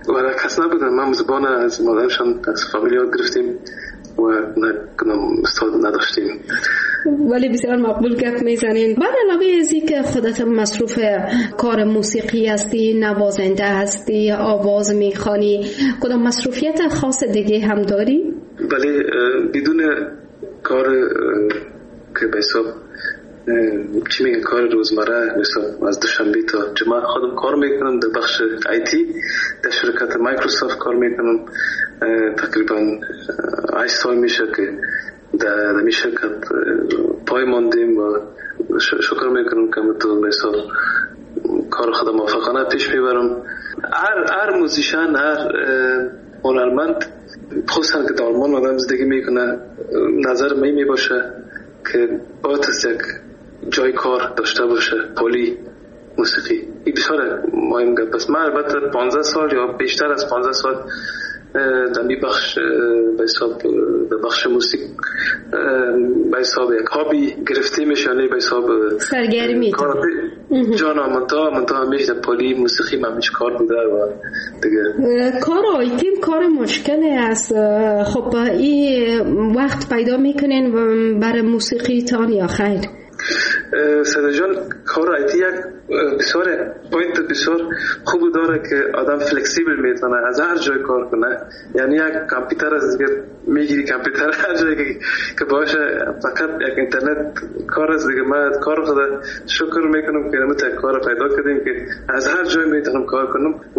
و کس نبودن. من زبان از مادرشان از فامیل یاد گرفتیم و استاد نداشتیم. ولی بسیار مقبول گپ میزنین. بعد علاوه از این که خودت مصروف کار موسیقی هستی، نوازنده هستی، آواز میخوانی، کدام مصروفیت خاص دیگه هم داری؟ ولی بدون کار که به حساب چی میگن کار روزمره، مثلا از دوشنبه تا جمعه خودم کار میکنم در بخش آیتی در شرکت مایکروسافت کار میکنم. تقریبا 8 سال میشه که در می شرکت پای ماندیم و شکر میکنم که تو مثلا کار خودم موفقانه پیش میبرم. هر موزیشن، هر هنرمند خصوصا که در آلمان آدم زندگی میکنه نظر می باشه که باید یک جای کار داشته باشه، پولی موسیقی. این بسیار مهم گپ است. من البته 15 سال یا بیشتر از 15 سال در می بخش به حساب در بخش موسیقی به حساب یک هابی گرفته میشه، یعنی به حساب سرگرمی جانا منتا همیشه در پولی موسیقی من همیشه کار بوده و دیگه کار آیتیم کار مشکلی است. خب این وقت پیدا میکنین برای موسیقی تان یا خیر؟ صدا جان کار آیتی یک بسیار پوینت بسیار خوب داره که آدم فلکسیبل میتونه از هر جای کار کنه. یعنی یک کامپیوتر از دیگه میگیری، کامپیوتر هر جایی که باشه فقط یک اینترنت کار از دیگه. من کار خدا شکر میکنم که ما یک کار پیدا کردیم که از هر جای میتونم کار کنم و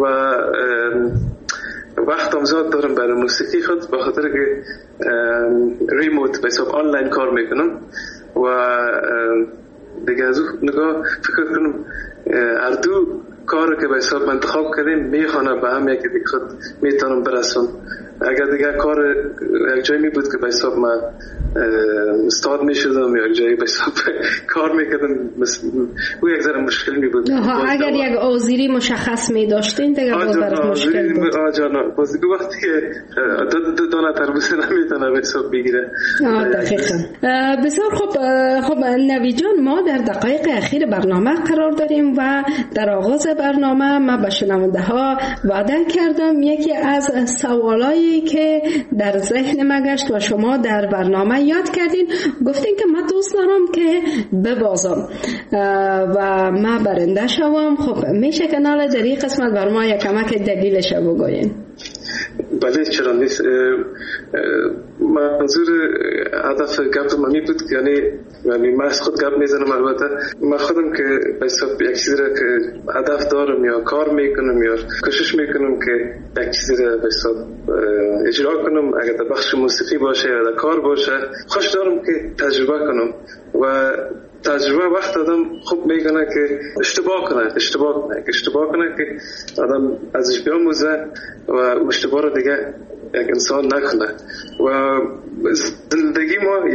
وقتم زیاد دارم برای موسیقی خود، به خاطر که ریموت به حساب آنلاین کار میکنم و دیگه از اون نگاه فکر کنم هر دو کار که به حساب انتخاب کردیم میخوانه به هم یکی دیگه خود میتونم برسون. اگر دیگه کار یک جایی می بود که به حساب من استاد میشدم یا یک جایی به حساب کار میکردم او یک ذره مشکل می بود. اگر یک آذری مشخص می داشتین دیگه باز برات مشکل بود. باز دیگه وقتی که دو تربوزه نمیتونه به حساب بگیره. دقیقا. بسیار خب نوی جان، ما در دقایق اخیر برنامه قرار داریم و در آغاز برنامه من به شنونده ها وعده کردم یکی از سوالایی که در ذهن من گشت و شما در برنامه یاد کردین، گفتین که من دوست دارم که ببازم و من برنده شوم. خب میشه که ناله در این قسمت بر ما یک کمک دلیلش بگوین؟ بله چرا نیست. منظور هدف گپ من بود که یعنی من از خود گپ میزنم. البته من خودم که به حساب یک چیزی را که هدف دارم یا کار میکنم یا کوشش میکنم که یک چیزی را به حساب اجرا کنم، اگر در بخش موسیقی باشه یا در کار باشه، خوش دارم که تجربه کنم و تجربه وقت آدم خوب میکنه که اشتباه کنه که آدم ازش بیاموزه و اشتباه رو دیگه یک انسان نکنه. و زندگی ما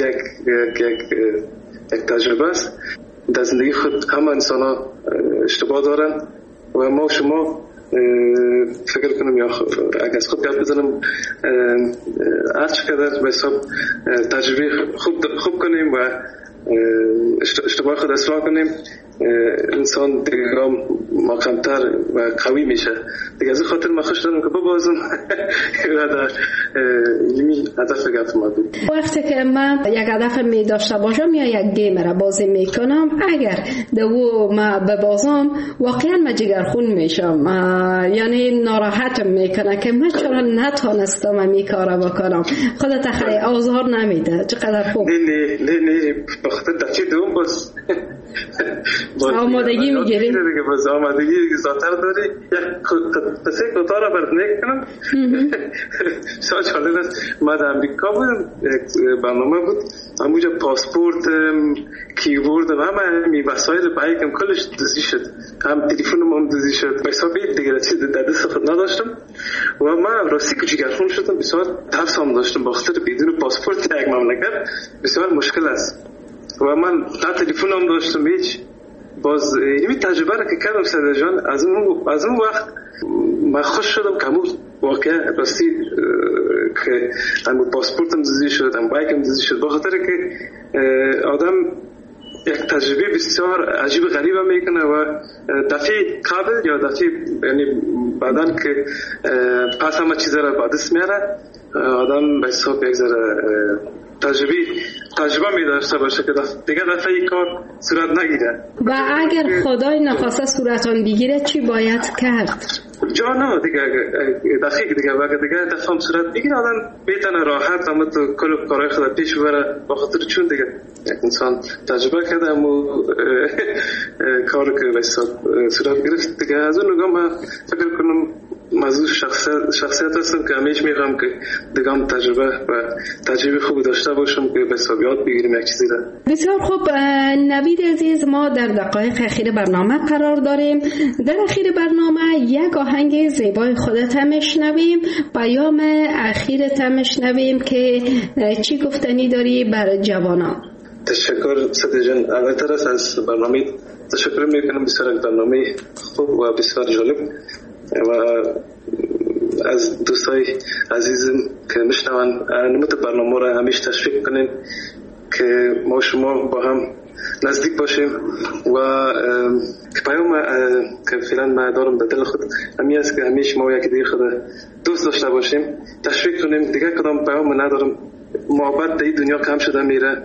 یک تجربه است. در زندگی خود همه انسان ها اشتباه دارن و ما شما فکر کنم یا اگر از خود گپ بزنم هر چقدر به حساب تجربه خوب کنیم و اشتباه خود اصلاح کنیم، انسان دیگه محکم‌تر و قوی میشه. دیگه از این خاطر من خوش دارم که ببازم در یمی هدف گفت ما بود. وقتی که من یک هدف می داشته باشم یا یک گیم را بازی میکنم، اگر دو ما ببازم واقعا من جگرخون میشم، یعنی ناراحتم میکنه که من چرا نتونستم این کارا بکنم. خودت خیلی آزار نمیده. چقدر خوب. نه بخاطر دفعه دوم باز آمادگی میگیریم دیگه، باز آمادگی زیادتر داری. یک قصه کوتاه برات میگم. شاید جالب است. من در امریکا بودم، یک برنامه بود، همونجا پاسپورت، کیبورد و همه وسایل بایکم کلش دزدی شد، هم تلفنم هم دزدی شد. به حساب دیگه چیز در دست خود نداشتم و من راستی که جگرخون شدم. بسیار ترس هم داشتم، بخاطر بدون پاسپورت یک مملکت بسیار مشکل است و من نه تلفن هم داشتم هیچ. باز این تجربه را که کردم صدا جان، از اون وقت من خوش شدم که همون واقعا راستی که همون پاسپورتم دزدی شد، هم بایکم دزدی شد، بخاطر که آدم یک تجربه بسیار عجیب غریبه میکنه و دفعه قبل یا دفعه یعنی بعدن که پس همه چیزا را به دست میاره آدم به حساب یک ذره تجربه می داشته باشه که دیگه دفعه این کار صورت نگیره. و اگر خدای نخواسته صورتان بگیره چی باید کرد؟ جانا دیگه دقیق دیگه و دیگه دفعه هم صورت بگیره آدم بیتنه راحت اما تو کل کارهای خود پیش ببره با خاطر چون دیگه یک انسان تجربه کرده اما کار که به حساب صورت گرفت دیگه. از اون نگاه من فکر کنم موضوع شخصیت هستم که همیشه میگم که دیگه هم تجربه خوب داشته باشم که به حساب یاد بگیریم یک چیزی را. بسیار خوب نوید عزیز، ما در دقایق اخیر برنامه قرار داریم. در اخیر برنامه یک آهنگ زیبای خودت هم میشنویم، پیام اخیرت هم میشنویم که چی گفتنی داری بر جوانان. تشکر سدی جان، اولتر از برنامه تشکر میکنم، بسیار برنامه خوب و بسیار جالب و از دوستای عزیزم که میشنون نمت برنامه را همیشه تشویق کنیم که ما شما با هم نزدیک باشیم و پیام که فعلا ما دارم در دل خود همین است که همیشه ما یکی دیگه خود دوست داشته باشیم، تشویق کنیم. دیگه کدام پیام ندارم، محبت در این دنیا کم شده میره.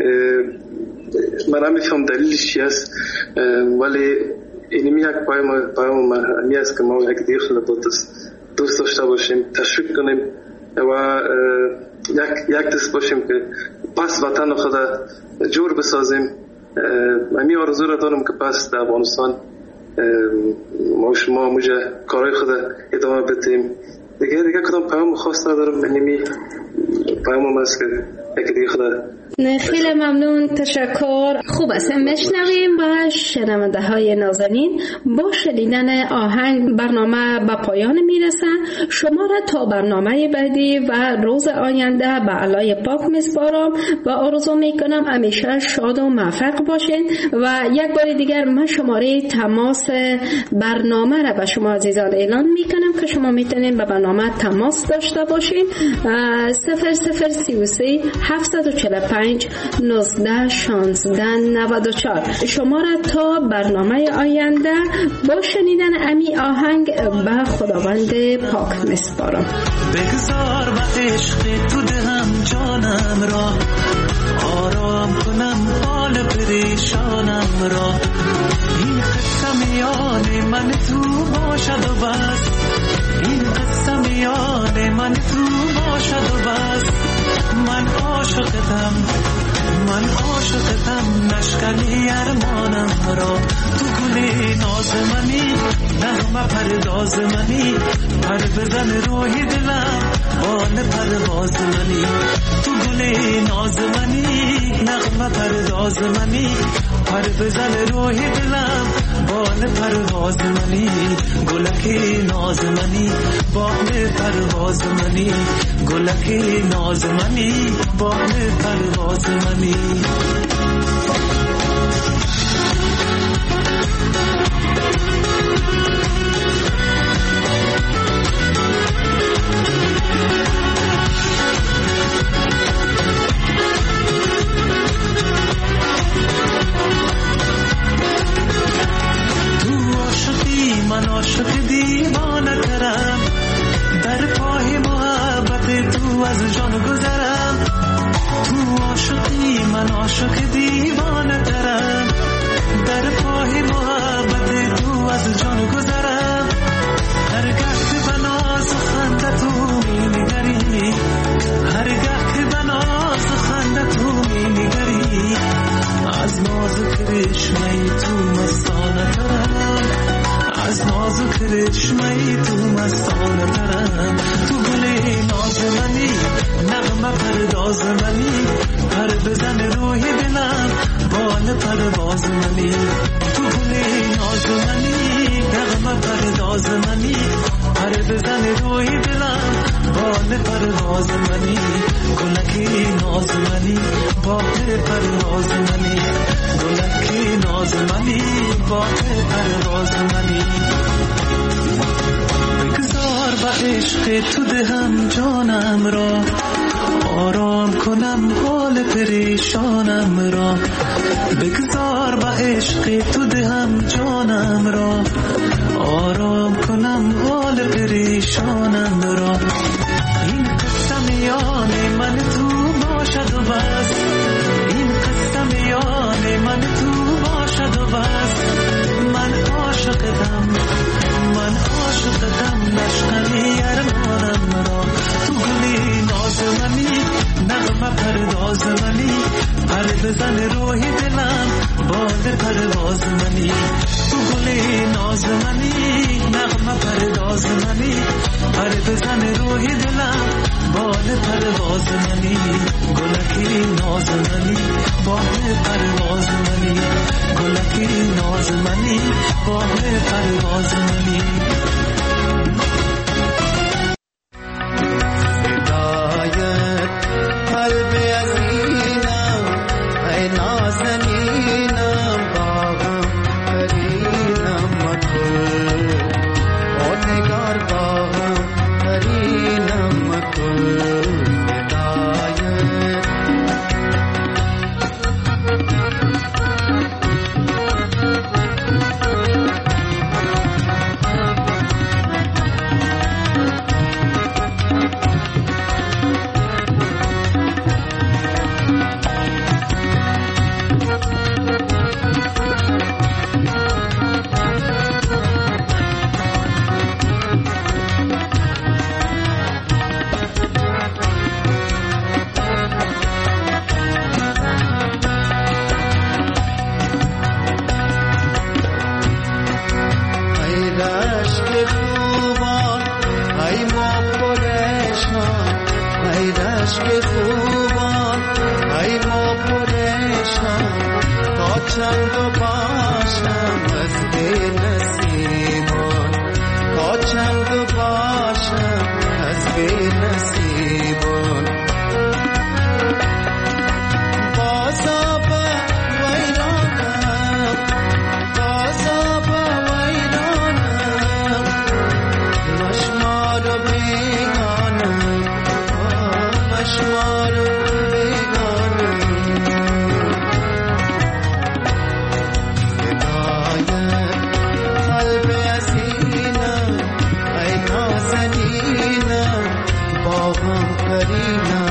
من نمیفهم دلیلش چی است، ولی اینمی یک پیام همی است که ما یک دیگه خود دوست داشته باشیم، تشویق کنیم و یک دست باشیم که پس وطن خود جور بسازیم. همی آرزو را دارم که پس در افغانستان ما شما موجه کارهای خود ادامه بدیم. دیگه کدام پیام خاص ندارم، اینمی پیام است که یک دیگه خود. خیلی ممنون، تشکر. خوب است، میشنویم با شنونده های نازنین. با شنیدن آهنگ برنامه به پایان میرسه. شما را تا برنامه بعدی و روز آینده به علای پاک میسپارم و آرزو میکنم همیشه شاد و موفق باشین. و یک بار دیگر من شماره تماس برنامه را به شما عزیزان اعلان میکنم که شما میتونین به برنامه تماس داشته باشین. 0033 745 19 16 94. شما را تا برنامه آینده با شنیدن امی آهنگ به خداوند پاک میسپارم. بگذار به عشق تو دهم جانم را، آرام کنم حال پریشانم را. این قصه میان من تو باشد و بس، این قصه میان من تو باشد و بس. من عاشقتم نشکنی ارمانم را. تو گلی ناز منی، نغمه پرداز منی، پر بزن روحی دلم بال پرواز منی. تو گلی ناز منی، نغمه پرداز منی، پر بزن روحی دلم بال پرواز منی. گلکی ناز منی، بال پرواز منی، گلکی ناز منی، بال پرواز منی. من عاشق دیوانه ترم، در پای محبت تو از جان گذرم. تو عاشقی من عاشق دیوانه ترم، در پای محبت تو از جان گذرم. هرگاه که به ناز و خنده تو می نگری، هرگاه که به ناز و خنده تو می نگری، از نازک ریشمه تو مستانه ترم، از نازک ریشمه تو مستانه ترم. تو گلی ناز منی، نغمه پرداز منی، پر بزن روحی دلم بال پرواز منی. تو گلی ناز منی، نغمه پرداز منی، پر بزن روحی دلم بال پرواز منی. گلکی ناز منی، بال پرواز منی، گلکی ناز منی، بال پرواز منی. بگذار به عشق تو دهم جانم را، آرام کنم حال پریشانم را. بگذار به عشق تو دهم جانم را، آرام کنم حال پریشانم را. این قصه میان من تو باشد و بس. این قصه میان من تو باشد و بس. من عاشقتم نشکنی ارمانم را. تو گلی ناز منی نغمه پرداز منی. پر بزن روح دلم باد پرواز منی. تو گلی ناز منی نغمه پرداز منی. پر بزن روح دلم باد پرواز منی. گلکی ناز منی باد پرواز منی. گلکی ناز منی باد پرواز منی. Karina